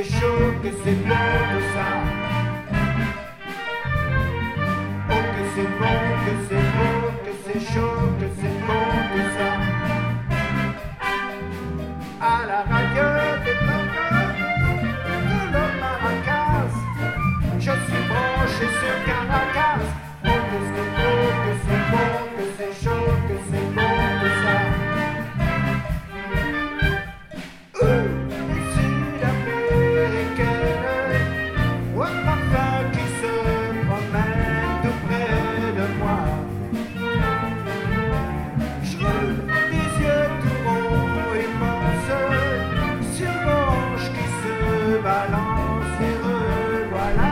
c'est chaud, que c'est bon tout ça. Oh que c'est bon, que c'est beau, que c'est chaud, que c'est bon tout ça. À la radio des tangos, de l'eau maracas, je suis branché sur Caracas. Oh que c'est beau, que c'est bon, que c'est chaud, que c'est bon tout ça. Balance et revoilà.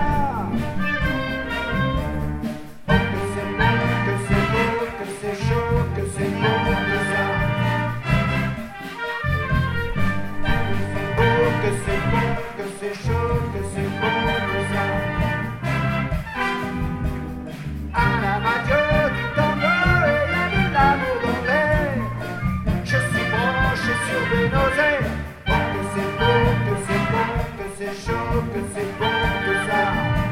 Oh que c'est bon, que c'est beau, que c'est chaud, que c'est bon que ça. Oh que c'est bon, que c'est chaud, que c'est bon que ça. À la radio du tango et de l'amour dans l'air, je suis branché sur des nausées. Oh que c'est beau, que c'est bon, que c'est chaud, que c'est bon que ça.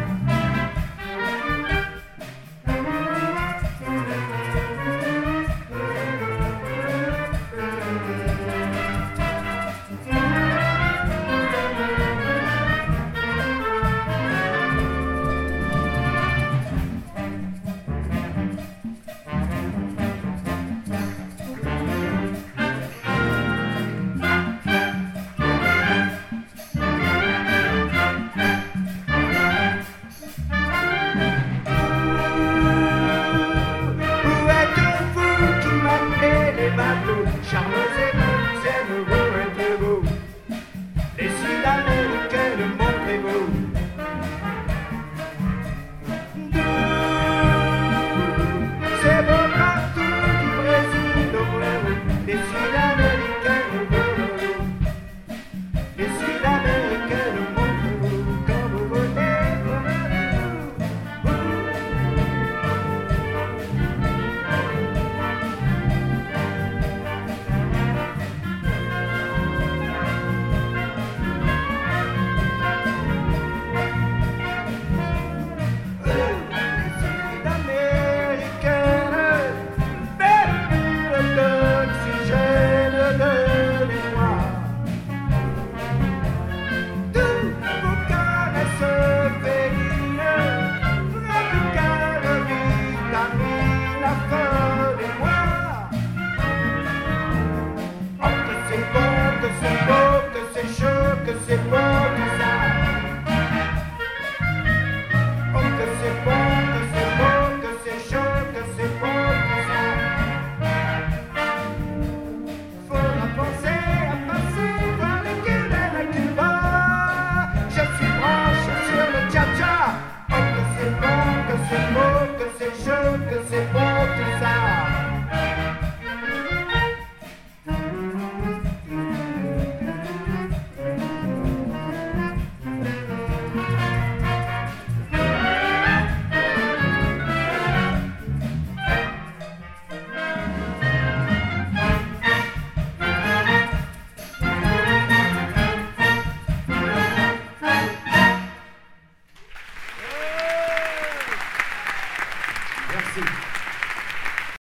Charles et Marcel, montrez-vous. Les Sud-Américaines, montrez-vous. C'est beau partout du Brésil au Pérou. Les Sud-Américaines, montrez-vous. Les Sud-Américaines, montrez-vous. Quand vous voulez, c'est bon que ça. Oh que c'est bon, que c'est beau, que c'est chaud, que c'est bon que ça. Faudra penser à passer voir les Cubains à Cuba. Je suis branché sur le cha-cha. Oh que c'est bon, que c'est beau, que c'est chaud, que c'est bon tout ça. Merci.